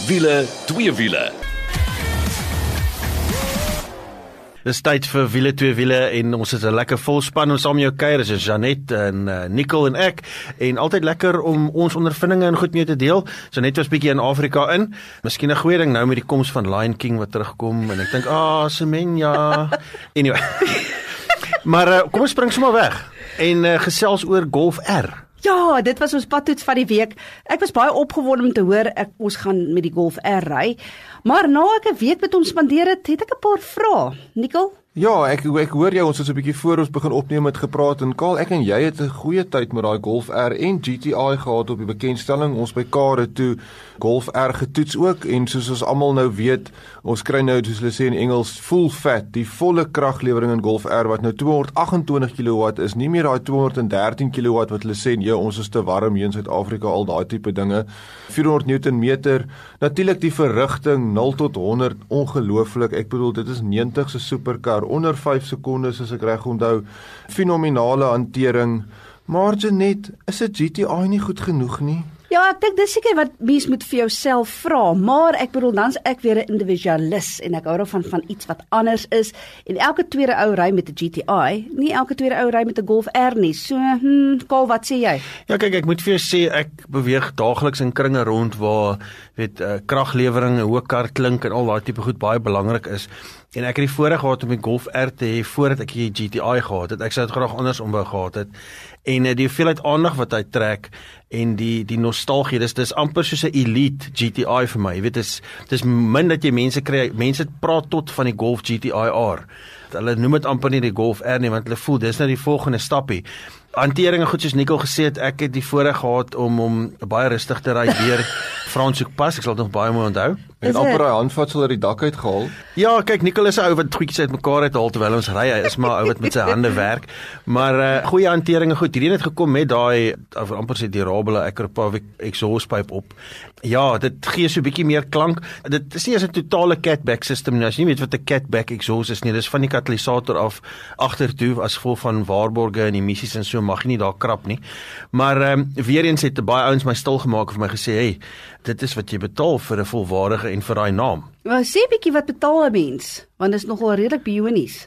Wiele, twee wiele. Dis tyd vir wiele, twee wiele en ons het 'n lekker vol span saam met jou kuier. Dis Janet en Nicole en ek en altyd lekker om ons ondervindinge en goed mee te deel. Janet was bietjie in Afrika in. Miskien 'n goeie ding nou met die koms van Lion King wat terugkom en ek dink, Semenya. Anyway. Maar kom ons spring sommer weg en gesels oor Golf R. Ja, dit was ons padtoets van die week. Ek was baie opgewonde om te hoor ons gaan met die Golf R ry. Maar na ek 'n week met hom spandeer het ek 'n paar vrae. Nicole? Ja, ek hoor jou, ons het so 'n bietjie voor ons begin opneem het gepraat en Karl, ek en jy het 'n goeie tyd met daai Golf R en GTI gehad op die bekendstelling. Ons by Kare toe Golf R getoets ook en soos ons almal nou weet, ons kry nou soos hulle sê in Engels full fat, die volle kraglewering in Golf R wat nou 228 kW is, nie meer daai 213 kW wat hulle sê, nee, ons is te warm hier in Suid-Afrika, al daai tipe dinge. 400 Newtonmeter, natuurlik die verrigting 0 tot 100, ongelooflik. Ek bedoel, dit is 90 se superkar onder 5 sekondes as ek reg onthou. Fenominale hantering. Maar Janet, is 'n GTI nie goed genoeg nie? Ja, ek dink dis seker wat mens moet vir jouself vra, maar ek bedoel dan's ek weer 'n individualis en ek hou daarvan van iets wat anders is en elke tweede ou ry met 'n GTI, nie elke tweede ou ry met 'n Golf R nie. So, Karl, wat sê jy? Ja, kyk, ek moet vir jou sê ek beweeg daagliks in kringe rond waar kraglewering, 'n hoë kar klink en al daai tipe goed baie belangrik is. En ek het die voorreg gehad om die Golf R te hê voordat ek die GTI gehad het. Ek sou dit graag andersom wou gehad het. En die hoeveelheid aandag wat hy trek en die nostalgie, dis amper soos 'n elite GTI vir my. Jy weet, dis min dat jy mense kry. Mense praat tot van die Golf GTI R. Hulle noem dit amper nie die Golf R nie, want hulle voel dis nou die volgende stappie. Hantering, goed soos Nicole gesê het, ek het die voorreg gehad om baie rustig te ry deur Franshoekpas, ek sal dit nog baie mooi onthou. En amper daai handvatsel uit die dak uitgehaal. Ja, kyk, Nicole is 'n ou wat goedjies uitmekaar uithaal terwyl ons ry. Hy is maar 'n ou wat met sy hande werk. Maar goeie hantering, goed. Hierdie het gekom met daai amper sê durable Akrapovic exhaustpipe op. Ja, dit gee so 'n bietjie meer klank. Dit is nie as 'n totale catback system nie. As jy nie weet wat 'n catback exhaust is nie, dis van die katalisator af agtertoe as gevolg van waarborge en emissies en so mag jy nie daar krap nie. Maar weer eens het baie ouens my stil gemaak vir my gesê, hey, dit is wat jy betaal vir 'n volwaardige en vir daai naam. Maar sê bietjie wat betaal 'n mens, want dit is nogal redelik bionies.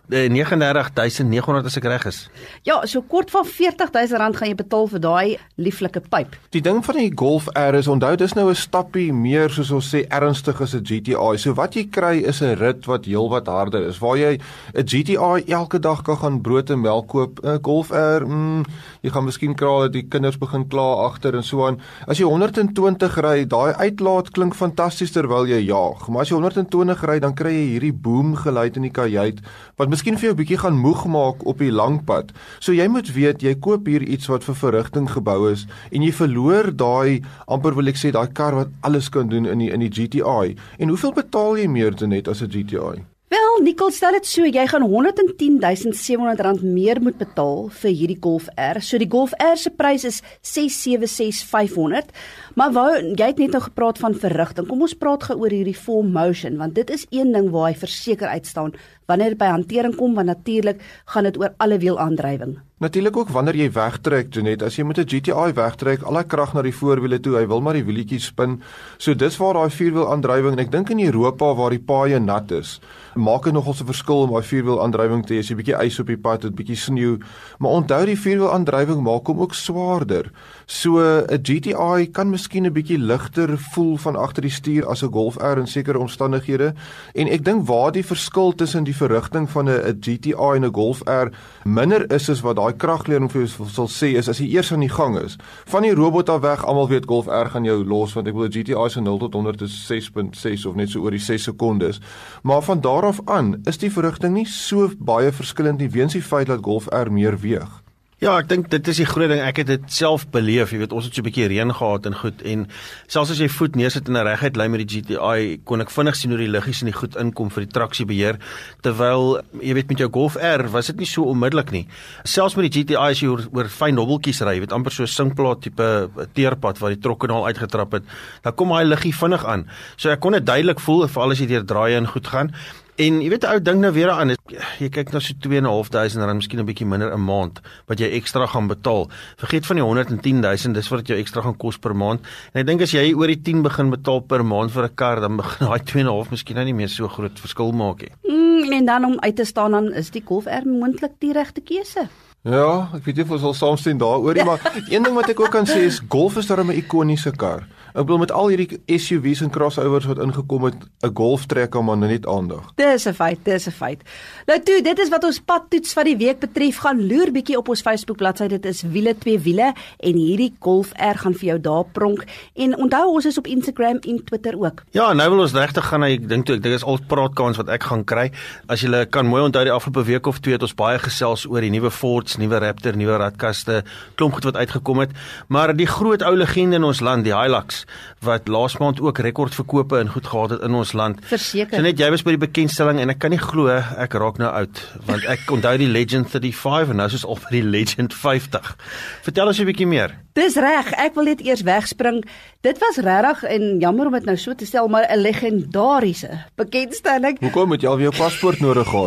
39.900 as ek reg is. Ja, so kort van R40.000 gaan jy betaal vir daai lieflike pyp. Die ding van die Golf R is, onthou, dis nou 'n stappie meer, soos ons sê, ernstig as 'n GTI. So wat jy kry is 'n rit wat heel wat harder is. Waar jy 'n GTI elke dag kan gaan brood en melk koop, 'n Golf R, jy gaan miskien kraal dat die kinders begin kla agter en so aan. As jy 120 ry, daai uitlaat klink fantasties terwyl jy jaag. Maar as jy 120 ry, dan kry jy hierdie boom geluid in die kajuit, wat miskien vir jou bietjie gaan moeg maak op die lang pad. So jy moet weet, jy koop hier iets wat vir verrigting gebou is, en jy verloor daai, amper wil ek sê, daai kar wat alles kan doen in die GTI. En hoeveel betaal jy meer te net as 'n GTI? Wel, Nicole, stel dit so, jy gaan R110.700 meer moet betaal vir hierdie Golf R. So die Golf R se prys is R676.500. Maar jy het net nou gepraat van verrigting. Kom ons praat gou oor hierdie full motion, want dit is een ding waar hy verseker uitstaan wanneer dit by hantering kom, want natuurlik gaan dit oor alle wielaandrywing. Natuurlik ook wanneer jy wegtrek, Janet, as jy met 'n GTI wegtrek, al die krag na die voorwiele toe, hy wil maar die wielietjies spin. So dis waar daai vierwielaandrywing, en ek dink in Europa waar die paaie nat is, maak dit nogal 'n verskil om daai vierwielaandrywing te hê. As jy bietjie ys op die pad het, bietjie sneeu, maar onthou die vierwielaandrywing maak hom ook swaarder. So 'n GTI kan miskien 'n bietjie ligter voel van agter die stuur as 'n Golf R in sekere omstandighede. En ek dink waar die verskil tussen die verrigting van 'n GTI en 'n Golf R minder is wat daai kraglewering vir jou sal sê is as jy eers aan die gang is. Van die robot af weg, almal weet Golf R gaan jou los, want ek wil 'n GTI se 0 tot 100 is 6.6 of net so oor die 6 sekondes. Maar van daar af aan is die verrigting nie so baie verskillend nie weens die feit dat Golf R meer weeg. Ja, ek dink dit is die groot ding. Ek het dit self beleef. Jy weet, ons het so 'n bietjie reën gehad en goed, en selfs as jy voet neersit in 'n reguit lyn met die GTI, kon ek vinnig sien hoe die liggies in die goed inkom vir die traksiebeheer, terwyl jy weet met jou Golf R was dit nie so onmiddellik nie. Selfs met die GTI as jy oor fyn hobbeltjies ry, jy weet amper so 'n singplaat tipe teerpad waar die trokkenaal uitgetrap het, dan kom daai liggie vinnig aan. So ek kon dit duidelik voel, veral as jy deur draaie en goed gaan. En jy weet, ou ding nou weer aan, jy kyk na so R2.500, miskien 'n bietjie minder 'n maand, wat jy ekstra gaan betaal. Vergeet van die 110.000, dis wat jou ekstra gaan kos per maand. En ek dink as jy oor die 10 begin betaal per maand vir 'n kar, dan begin daai 2.5 miskien nou nie meer so groot verskil maak nie. En dan om uit te staan, dan is die Golf R moontlik die regte keuse. Ja, ek weet nie of ons sal saamstem daaroor nie, maar een ding wat ek ook kan sê is Golf is darem 'n ikoniese kar. Ek bedoel met al hierdie SUV's en crossovers wat ingekom het, 'n Golf trek hom maar net aandag. Dis 'n feit. Nou toe, dit is wat ons padtoets van die week betref. Gaan loer bietjie op ons Facebook bladsy. Dit is wiele 2 wiele en hierdie Golf R gaan vir jou daar pronk. En onthou, ons is op Instagram en Twitter ook. Ja, nou wil ons regtig gaan, ek dink is al praatkans wat ek gaan kry. As julle kan mooi onthou, die afgelope week of 2 het ons baie gesels oor die nuwe Fords, nuwe Raptor, nuwe radkaste, klomp goed wat uitgekom het. Maar die groot ou legende in ons land, die Hilux, wat laas maand ook rekordverkope en goed gehad het in ons land. Verseker. So net jy was by die bekendstelling en ek kan nie glo ek raak nou oud, want ek onthou die Legend 35 en nou is ons al by die Legend 50. Vertel ons 'n bietjie meer. Dis reg, ek wil net eers wegspring. Dit was regtig, en jammer om dit nou so te stel, maar 'n legendariese bekendstelling. Hoekom het jy al weer jou paspoort nodig gehad?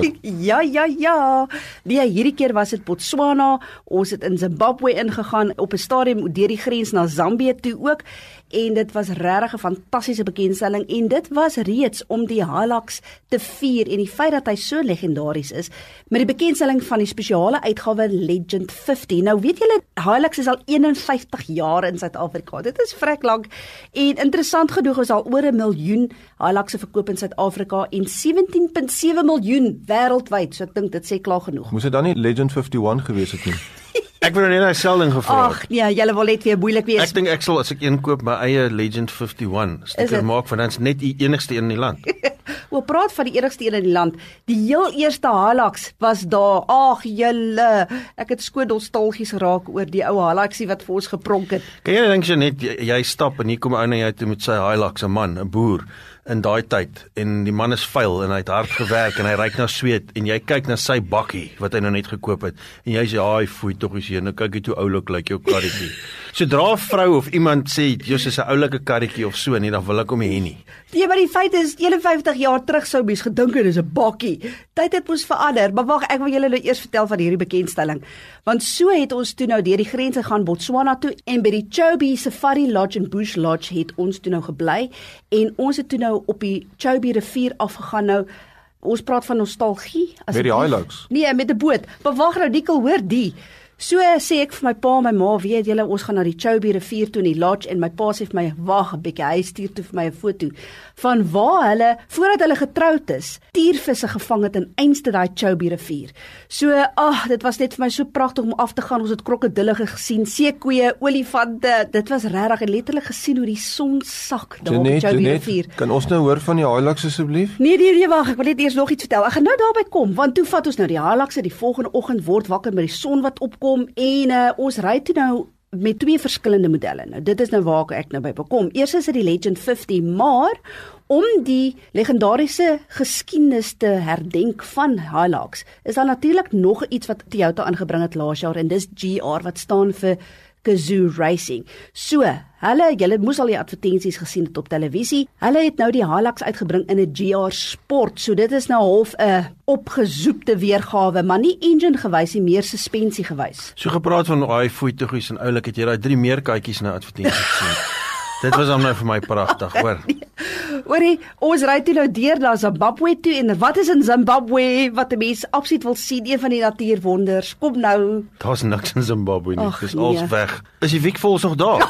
Ja. Nee, hierdie keer was dit Botswana. Ons het in Zimbabwe ingegaan, op 'n stadium deur die grens na Zambië toe ook. En dit was regtig 'n fantastiese bekendstelling en dit was reeds om die Hilux te vier en die feit dat hy so legendaries is met die bekendstelling van die spesiale uitgawe Legend 50. Nou weet julle, Hilux is al 51 jaar in Suid-Afrika. Dit is vrek lank en interessant genoeg is al oor 1 miljoen Hiluxe verkoop in Suid-Afrika en 17.7 miljoen wêreldwyd. So ek dink dit sê klaar genoeg. Moes dit dan nie Legend 51 gewees het nie? Ek wou net 'n selding gevra. Ag nee, julle wil net weer moeilik wees. Ek dink ek sal, as ek een koop, my eie Legend 51 sticker maak, want dan's net die enigste een in die land. Wel, praat van die enigste een in die land. Die heel eerste Hilux was daar. Ag julle, ek het skoon nostalgies geraak oor die ou Hiluxie wat vir ons gepronk het. Kan jy dink net jy stap en hier kom 'n ou na jou toe met sy Hilux, 'n man, 'n boer in daai tyd en die man is vuil en hy het hard gewerk en hy ryk na sweet en jy kyk na sy bakkie wat hy nou net gekoop het en jy sê, "Haai, foei tog is hier, nou kyk jy hoe oulik lyk jou karretjie." Sodra 'n vrou of iemand sê, "Jy's is 'n oulike karretjie of so," nie, dan wil ek hom hê nie. Nee, maar die feit is 51 jaar terug sou mens gedink het is 'n bakkie. Tyd het mos verander. Maar wag, ek wil julle nou eers vertel van hierdie bekendstelling. Want so het ons toe nou deur die grense gaan Botswana toe en by die Chobe Safari Lodge en Bush Lodge het ons toe nou gebly en ons het toe nou op die Chobe rivier afgegaan. Nou ons praat van nostalgie as Met die Hilux? Nee, met 'n boot. Maar wag nou, Nicole, hoor die. So sê ek vir my pa en my ma, weet julle, ons gaan na die Chobe rivier toe in die lodge en my pa sê vir my, wag 'n bietjie, hy stuur toe vir my 'n foto van waar hulle, voordat hulle getroud is, tiervisse gevang het in einste daai Chobe rivier. So, dit was net vir my so pragtig om af te gaan. Ons het krokodille gesien, seekoeie, olifante. Dit was regtig en letterlik gesien hoe die son sak daar op die Chobe rivier. Kan ons nou hoor van die Hilux asseblief? Nee, wag, ek wil net eers nog iets vertel. Ek gaan nou daarby kom, want toe vat ons nou die Hilux die volgende oggend, word wakker met die son wat opkom en ons ry toe nou met 2 verskillende modelle. Nou dit is nou waar ek nou by bekom. Eers is dit die Legend 50, maar om die legendariese geskiedenis te herdenk van Hilux, is daar natuurlik nog iets wat Toyota aangebring het laas jaar en dis GR wat staan vir Gazoo Racing. So, julle moes al die advertensies gesien het op televisie. Hulle het nou die Hilux uitgebring in 'n GR Sport. So dit is nou half 'n opgezoepte weergawe, maar nie engine gewys nie, meer suspensie gewys. So gepraat van daai voetjies en oulik, het jy daai 3 meerkatjies nou advertensies gesien. Dit was hom nou vir my pragtig, hoor. Hoorie, ons ry toe nou deur na Zimbabwe toe en wat is in Zimbabwe wat 'n mens absoluut wil sien, een van die natuurwonders. Kom nou. Daar's niks in Zimbabwe nie. Ach, Dis nee. alles weg. Is die Wiekvols nog daar?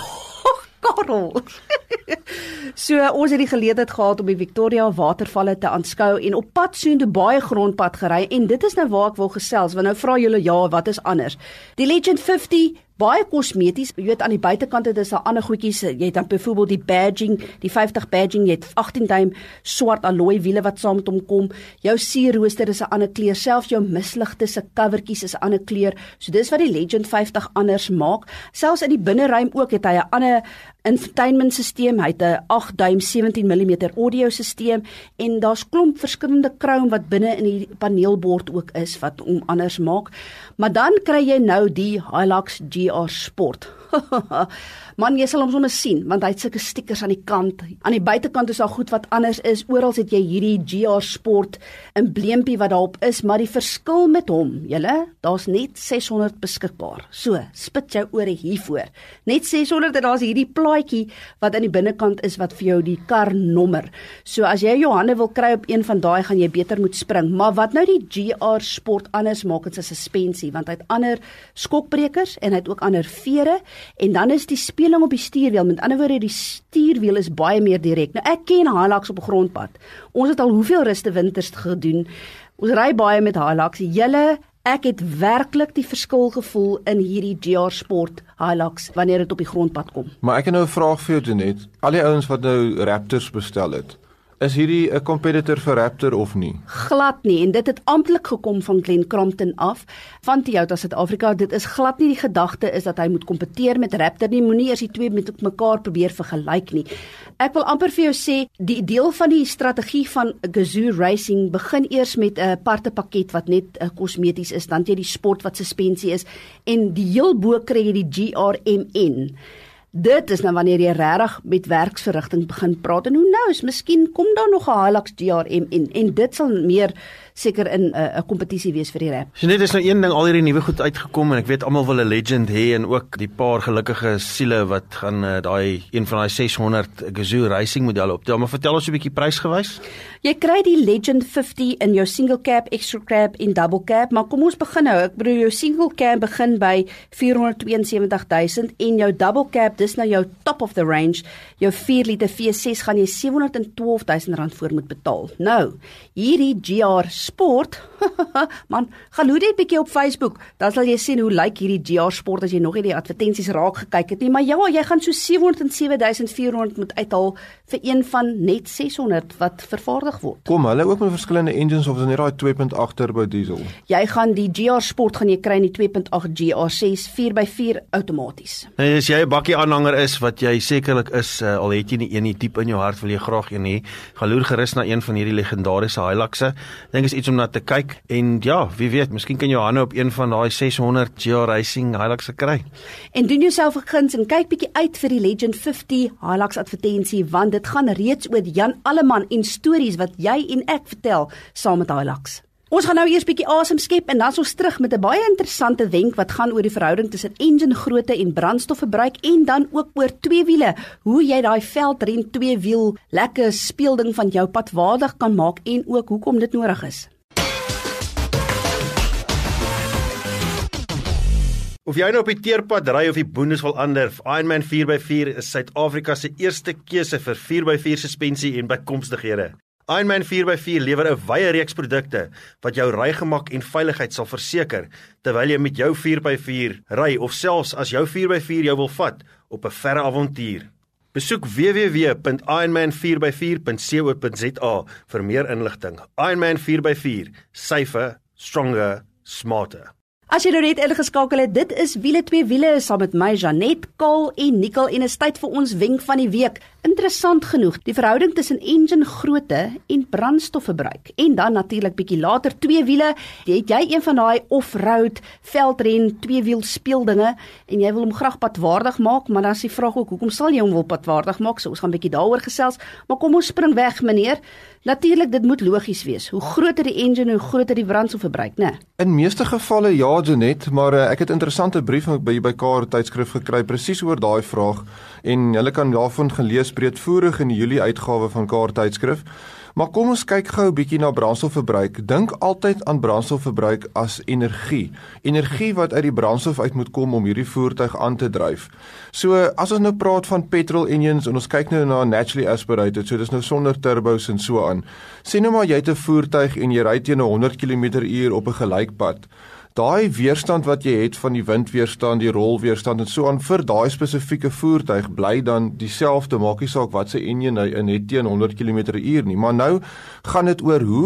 Karel. So ons het die geleentheid gehad om die Victoria watervalle te aanskou en op pad soontoe baie grondpad gery en dit is nou waar ek wil gesels, want nou vra julle ja, wat is anders? Die Legend 50 baie kosmeties, jy weet aan die buitekant het is daar ander goedjies, jy het dan byvoorbeeld die badging, die 50 badging, jy het 18 duim swart alloy wiele wat saam met hom kom, jou sierrooster is 'n ander kleur, selfs jou misligte se covertjies is 'n ander kleur, so dis wat die Legend 50 anders maak, selfs in die binneruim ook het hy 'n ander infotainment stelsel, hy het 'n 8 duim 17 mm audio stelsel en daar's klomp verskillende chrome wat binne in die paneelbord ook is wat hom anders maak, maar dan kry jy nou die Hilux GR Sport. Man, jy sal hom sommer sien, want hy het sulke stickers aan die kant. Aan die buitekant is daar goed wat anders is. Oral het jy hierdie GR Sport embleempie wat daarop is, maar die verskil met hom, julle, daar's net 600 beskikbaar. So, spit jou ore hiervoor. Net 600 en daar's hierdie plaatjie wat aan die binnekant is wat vir jou die karnommer. So as jy jou hande wil kry op een van daai, gaan jy beter moet spring. Maar wat nou die GR Sport anders maak, is 'n suspensie, want hy het ander skokbrekers en hy het ook ander vere, en dan is die speling op die stuurwiel, met ander woorde die stuurwiel is baie meer direk. Nou ek ken Hilux op 'n grondpad. Ons het al hoeveel ruste winters gedoen. Ons ry baie met Hilux. Ek het werklik die verskil gevoel in hierdie GR Sport Hilux wanneer dit op die grondpad kom. Maar ek het nou 'n vraag vir jou, Janet. Al die ouens wat nou Raptors bestel het, is hierdie 'n competitor vir Raptor of nie? Glad nie, en dit het amptelik gekom van Glen Crompton af, van Toyota Suid-Afrika. Dit is glad nie die gedagte is dat hy moet kompeteer met Raptor nie, moenie eers die twee met mekaar probeer vergelyk nie. Ek wil amper vir jou sê, die deel van die strategie van Gazoo Racing begin eers met 'n aparte pakket wat net kosmeties is, dan jy die sport wat suspensie is, en die heel bo kry jy die GRMN. Dit is nou wanneer jy regtig met werksverrigting begin praat, en hoe nou is, miskien kom daar nog 'n Hilux GRMN, en dit sal meer seker in 'n kompetisie wees vir die rap. So net is nou een ding, al hierdie nuwe goed uitgekom, en ek weet almal wil 'n Legend hê, en ook die paar gelukkige siele wat gaan een van daai 600 Gazoo Racing modelle optel. Maar vertel ons 'n bietjie prysgewys. Jy kry die Legend 50 in jou single cab, extra cab en double cab, maar kom ons begin nou. Ek bedoel, jou single cab begin by 472 000 en jou double cab, dis nou jou top of the range, jou 4 liter V6 gaan jy 712 000 rand voor moet betaal. Nou, hierdie GR Sport, man, gaan hoe dit bietjie op Facebook, dan sal jy sien hoe lyk hierdie GR Sport as jy nog nie die advertensies raak gekyk het nie, maar ja, jy gaan so 707 400 moet uithaal vir een van net 600 wat vervaardig word. Kom hulle ook met verskillende engines of is dit net daai 2.8 turbo diesel? Jy gaan die GR Sport gaan jy kry in die 2.8 GR6 4x4 outomaties. Nou, as jy 'n bakkie aanhanger is, wat jy sekerlik is, al het jy nie een diep in jou hart, wil jy graag een hê, gaan loer gerus na een van hierdie legendariese Hiluxe. Ek dink is iets om na te kyk, en ja, wie weet, miskien kan jy hande op een van daai 600 GR Racing Hiluxe kry. En doen jouself 'n guns en kyk bietjie uit vir die Legend 50 Hilux advertensie, want dit gaan reeds oor Jan Alleman en stories wat jy en ek vertel saam met Hilux. Ons gaan nou eers bietjie asem skep en dan is ons terug met 'n baie interessante wenk wat gaan oor die verhouding tussen engine grootte en brandstofverbruik, en dan ook oor twee wiele, hoe jy daai veldren twee wiel lekker speelding van jou padwaardig kan maak en ook hoekom dit nodig is. Of jy nou op die teerpad ry of die boondes wil anderf, Ironman 4x4 is Suid-Afrika se eerste keuse vir 4x4 suspensie en bykomstighede. Ironman 4x4 lewer 'n wye reeks produkte wat jou rygemak en veiligheid sal verseker terwyl jy met jou 4x4 ry of selfs as jou 4x4 jou wil vat op 'n verre avontuur. Besoek www.ironman4x4.co.za vir meer inligting. Ironman 4x4, safer, stronger, smarter. As jy nou net ingeskakel het, dit is Wiele twee wiele saam met my Janet, Kaal en Nicole, en is tyd vir ons wenk van die week. Interessant genoeg, die verhouding tussen engine grootte en brandstofverbruik. En dan natuurlik bietjie later twee wiele. Het jy een van daai off-road veldren tweewiel speeldinge en jy wil hom graag padwaardig maak, maar dan is die vraag ook, hoekom sal jy hom wil padwaardig maak? So ons gaan bietjie daaroor gesels, maar kom ons spring weg, meneer. Natuurlik, dit moet logies wees. Hoe groter die engine, hoe groter die brandstofverbruik, né? In meeste gevalle ja, Janet, maar ek het 'n interessante brief by Car tydskrif gekry presies oor daai vraag, en julle kan daarvan gelees breedvoerig in die Julie uitgawe van Car tydskrif. Maar kom ons kyk gou 'n bietjie na brandstofverbruik. Dink altyd aan brandstofverbruik as energie. Energie wat uit die brandstof uit moet kom om hierdie voertuig aan te dryf. So as ons nou praat van petrol engines en ons kyk nou na naturally aspirated, so dis nou sonder turbos en so aan. Sien nou maar jy het 'n voertuig en jy ry teen 100 km/h op 'n gelykpad. Daai weerstand wat jy het van die windweerstand, die rolweerstand en so aan vir daai spesifieke voertuig bly dan dieselfde, maak nie saak wat se engine hy in het teen 100 km/h nie. Maar nou gaan dit oor hoe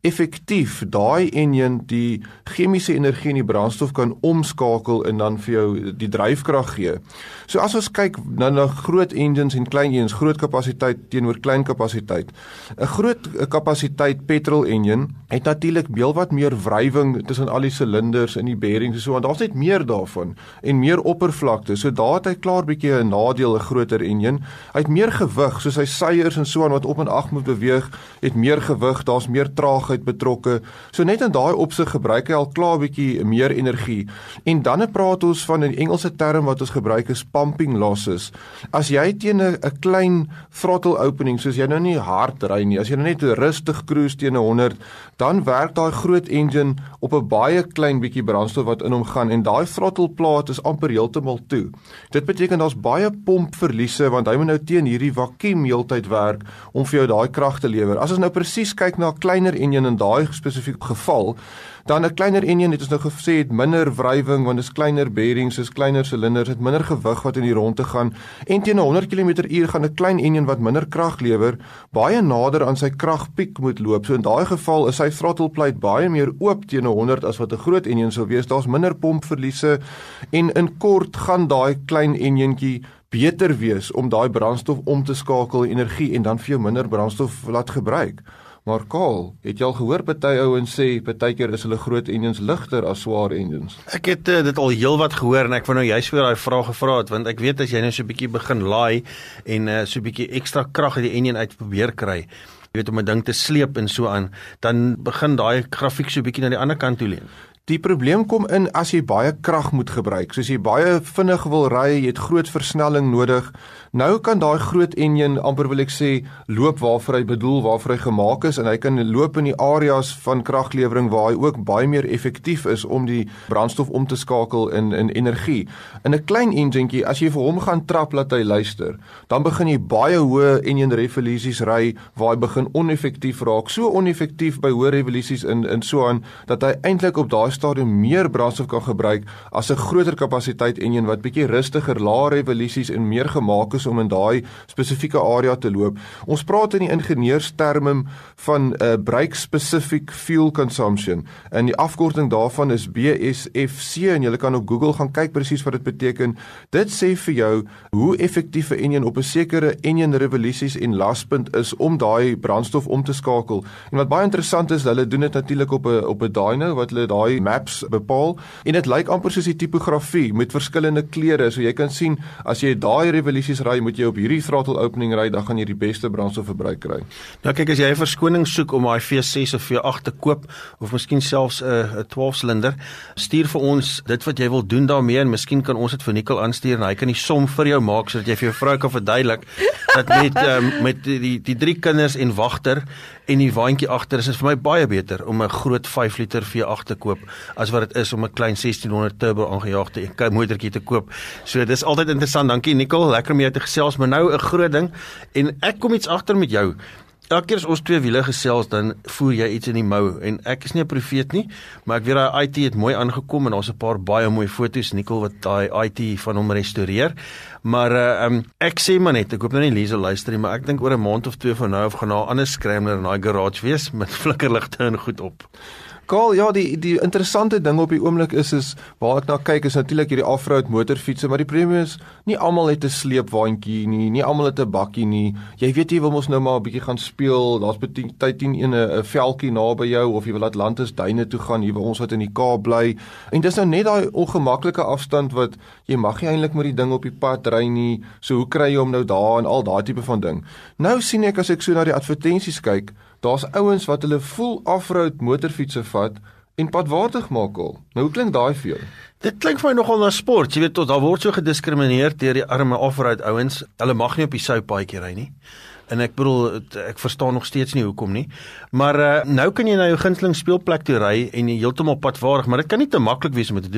effektief daai enjin die chemiese energie in die brandstof kan omskakel en dan vir jou die dryfkrag gee. So as ons kyk na groot engines en klein engines, groot kapasiteit teenoor klein kapasiteit. 'n Groot kapasiteit petrol engine het natuurlik heelwat meer wrywing tussen al die silinders en die bearings en so, want daar's net meer daarvan en meer oppervlakte. So daar het hy klaar bietjie 'n nadeel, 'n groter engine. Hy het meer gewig, soos sy seiers en so aan wat op en af moet beweeg, het meer gewig, daar's meer traagheid betrokke. So net in daai opsig gebruik hy al klaar bietjie meer energie. En dan praat ons van 'n Engelse term wat ons gebruik is pumping losses. As jy teen 'n klein throttle opening, soos jy nou nie hard ry nie, as jy nou net rustig cruise teen 100, dan werk daai groot engine op 'n baie klein bietjie brandstof wat in hom gaan en daai throttle plaat is amper heeltemal toe. Dit beteken daar's baie pompverliese want hy moet nou teen hierdie vakuum heeltyd werk om vir jou daai krag te lewer. As ons nou presies kyk na 'n kleiner engine in daai spesifieke geval, dan 'n kleiner engine het ons nou gesê het minder wrywing want dit is kleiner bearings, is kleiner silinders, het minder gewig wat in die rondte gaan en teen 100 km/h gaan 'n klein engine wat minder krag lewer baie nader aan sy kragpiek moet loop. So in daai geval is sy throttle plate baie meer oop teen 100 as wat 'n groot engine sou wees. Daar's minder pompverliese en in kort gaan daai klein enjintjie beter wees om daai brandstof om te skakel in energie en dan vir jou minder brandstof laat gebruik. Maar Karl, het jy al gehoor party ouens sê partykeer is hulle groot engines ligter as swaar engines? Ek het dit al heelwat gehoor en ek wou nou juist weer daai vraag gevra het want ek weet as jy nou so 'n bietjie begin laai en so 'n bietjie ekstra krag uit die engine uit probeer kry, jy weet om 'n ding te sleep en so aan, dan begin daai grafiek so 'n bietjie na die ander kant toe leun. Die probleem kom in as jy baie krag moet gebruik. Soos jy baie vinnig wil ry, jy het groot versnelling nodig. Nou kan daai groot enjin amper wil ek sê loop waarvoor hy bedoel, waarvoor hy gemaak is en hy kan loop in die areas van kraglewering waar hy ook baie meer effektief is om die brandstof om te skakel in energie. In 'n klein enjintjie, as jy vir hom gaan trap laat hy luister, dan begin jy baie hoë enjin revolusies ry waar hy begin oneffektief raak. So oneffektief by hoë revolusies in so aan dat hy eintlik op daai stadium meer brandstof kan gebruik as 'n groter kapasiteit enjin wat bietjie rustiger, lae revolusies en meer gemaak is om in daai spesifieke area te loop. Ons praat in die ingenieursterme van brake specific fuel consumption en die afkorting daarvan is BSFC en jy kan op Google gaan kyk presies wat dit beteken. Dit sê vir jou hoe effektief 'n enjin op 'n sekere enjin revolusies en laspunt is om daai brandstof om te skakel. En wat baie interessant is, hulle doen dit natuurlik op 'n dyno wat hulle daai maps bepaal en dit lyk amper soos die tipografie met verskillende kleure. So jy kan sien as jy daai revolusies ry, moet jy op hierdie throttle opening ry, dan gaan jy die beste brandstofverbruik kry. Nou kyk, as jy 'n verskoning soek om daai V6 of V8 te koop of miskien selfs 'n 12-silinder, stuur vir ons dit wat jy wil doen daarmee en miskien kan ons dit vir Nicole aanstuur en hy kan die som vir jou maak sodat jy vir jou vrou kan verduidelik dat met die 3 kinders en wagter en die waantjie agter is dit vir my baie beter om 'n groot 5 liter V8 te koop as wat dit is om 'n klein 1600 turbo aangejaagde motortjie te koop. So dis altyd interessant. Dankie Nicole, lekker om jou te gesels, maar nou 'n groot ding en ek kom iets agter met jou. Elke keer as ons twee wiele gesels, dan voer jy iets in die mou en ek is nie 'n profeet nie, maar ek weet daai IT het mooi aangekom en daar's 'n paar baie mooi foto's, Nicole, wat daai IT van hom restoreer. Maar ek sê maar net, ek hoop nou nie Liesel luister nie, maar ek dink oor 'n maand of 2 van nou af gaan daar 'n ander scrambler in daai garage wees met flikkerligte en goed op. Karl, ja, die interessante ding op die oomblik is waar ek na kyk is natuurlik hierdie off-road motorfietsse, maar die probleem is nie almal het 'n sleepwaandjie nie almal het 'n bakkie nie. Jy weet jy wil mos nou maar 'n bietjie gaan speel, daar's tyd 'n veldjie naby jou of jy wil Atlantis duine toe gaan, hier by ons wat in die Kaap bly. En dis nou net daai ongemaklike afstand wat jy mag nie eintlik met die ding op die pad ry nie. So hoe kry jy hom nou daar en al daai tipe van ding. Nou sien ek as ek so na die advertensies kyk, daar's ouens wat hulle full off-road motorfietsse vat en padwaardig maak al. Nou hoe klink daai vir jou? Dit klink vir my nogal na sport. Jy weet, daar word so gediskrimineer deur die arme off-road ouens. Hulle mag nie op die soupaadjie ry nie. En ek bedoel, ek verstaan nog steeds nie hoekom nie. Maar nou kan jy na jou gunsteling speelplek toe ry en jy heeltemal padwaardig, maar dit kan nie te maklik wees om dit te doen nie.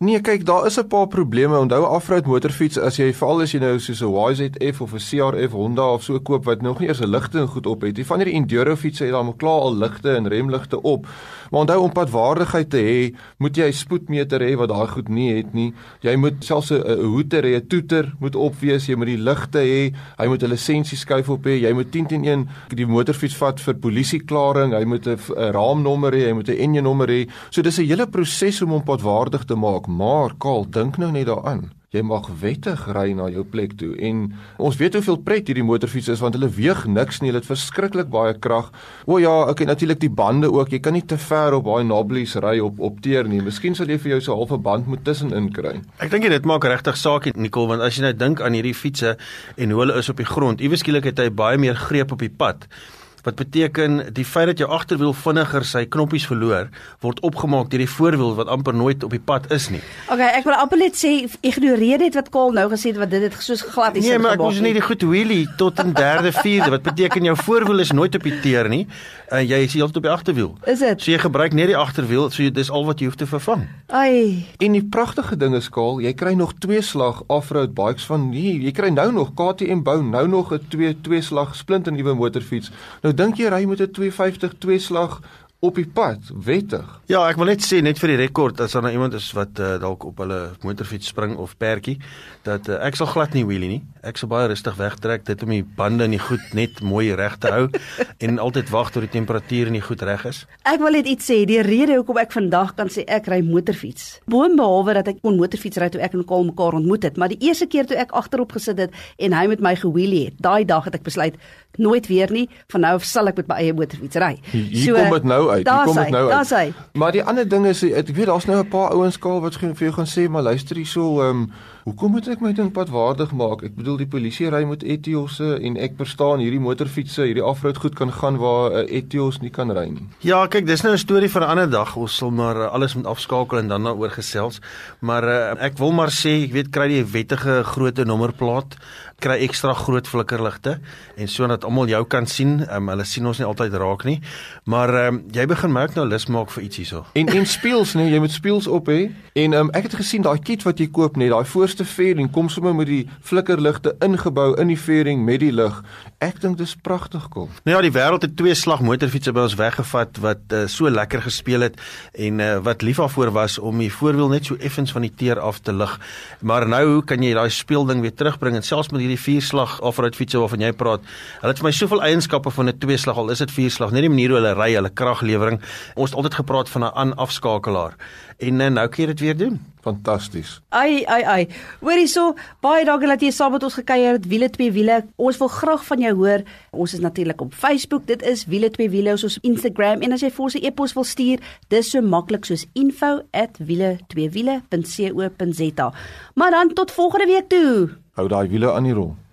Nee, kyk, daar is 'n paar probleme. Onthou off-road motorfiets, as jy veral as jy nou soos 'n YZF of 'n CRF Honda of so koop wat nog nie eers 'n ligte en goed op het. Die van hierdie enduro fietsse het dan klaar al ligte en remligte op. Maar onthou om padwaardigheid te hê, moet jy 'n spoedmeter hê wat daai goed nie het nie. Jy moet selfs 'n hoeter hê, 'n toeter moet op wees, jy moet die ligte hê, hy moet 'n lisensieskyf op hê, jy moet 1011 die motorfiets vat vir polisieklaring, hy moet 'n raamnommer hê, hy moet 'n enjinnommer hê. So dis 'n hele proses om hom padwaardig te maak. Maar Karl, dink nou net daaraan. Jy mag wettig ry na jou plek toe en ons weet hoeveel pret hierdie motorfiets is want hulle weeg niks nie, hulle het verskriklik baie krag. O ja, okay, natuurlik die bande ook. Jy kan nie te ver op baie knobblies ry op teer nie. Miskien sal jy vir jou so 'n halfe band moet tussenin kry. Ek dink dit maak regtig saak, Nicole, want as jy nou dink aan hierdie fietsse en hoe hulle is op die grond, iewes skielik het hy baie meer greep op die pad. Wat beteken die feit dat jou agterwiel vinniger sy knoppies verloor, word opgemaak deur die voorwiel wat amper nooit op die pad is nie. Okay, ek wil amper net sê ignoreer dit wat Karl nou gesê het wat dit het soos glad is. Nee, maar ek moes nie die goed wheelie tot in derde, vierde. Wat beteken jou voorwiel is nooit op die teer nie en jy is heeltyd op die agterwiel. Is dit? So jy gebruik net die agterwiel, so dis al wat jy hoef te vervang. Ai. En die pragtige ding is, Karl, jy kry nog 2-slag off-road bikes van hier. Jy kry nou nog KTM bou nou nog 'n 2-slag splinternuwe motorfiets. Nou dink jy ry met 'n 250 2-slag op die pad, wettig. Ja, ek wil net sê, net vir die rekord, as daar nou iemand is wat dalk op hulle motorfiets spring of perdjie, dat ek sal glad nie wheelie nie. Ek sal baie rustig wegtrek, dit om die bande en die goed net mooi reg te hou en altyd wag tot die temperatuur en die goed reg is. Ek wil net iets sê, die rede hoekom ek vandag kan sê ek ry motorfiets. Boonbehalwe dat ek kon motorfiets ry toe ek en Karl mekaar ontmoet het, maar die eerste keer toe ek agterop gesit het en hy met my gewheelie het, daai dag het ek besluit nooit weer nie, van nou af sal ek met my eie motorfiets ry. Hier kom dit nou uit. Hier kom dit nou uit. Hy. Maar die ander ding is, ek weet daar's nou 'n paar ouens Karl wat vir jou gaan sê, maar luister hierso, hoekom moet ek my ding padwaardig maak? Ek bedoel die polisie ry met Etiosse en ek verstaan hierdie motorfietsse, hierdie off-road goed kan gaan waar Etios nie kan ry nie. Ja, kyk, dis nou 'n storie vir 'n ander dag. Ons sal maar alles moet afskakel en dan daaroor gesels. Maar ek wil maar sê, ek weet kry die wettige groot nommerplaat, kry ekstra groot flikkerligte en sodat almal jou kan sien. Hulle sien ons nie altyd raak nie, maar jy begin my ook nou lus maak vir iets hierso. En spieëls, nee, jy moet spieëls op hê. En ek het gesien daai kit wat jy koop, nee, daai voorste fairing kom sommer met die flikkerligte ingebou in die fairing met die lig. Ek dink dis pragtig kom. Nou ja, die wêreld het 2-slag motorfietsse by ons weggevat wat so lekker gespeel het en wat lief daarvoor was om die voorwiel net so effens van die teer af te lig. Maar nou kan jy daai speelding weer terugbring en selfs met hierdie 4-slag off-road fietsse waarvan jy praat. Hulle het vir my soveel eienskappe van 'n 2-slag, al is dit 4-slag, net die manier hoe hulle ry, hulle kraglewering. Ons het altyd gepraat van 'n aan-afskakelaar. En nou kan jy dit weer doen. Fantasties. Ai. Hoorie so, baie dankie dat jy saam met ons gekuier het, Wiele 2 Wiele. Ons wil graag van jou hoor. Ons is natuurlik op Facebook, dit is Wiele 2 Wiele, ons is op Instagram en as jy vir ons 'n e-pos wil stuur, dis so maklik soos info@wiele2wiele.co.za. Maar dan tot volgende week toe. Hou daai wiele aan die rol.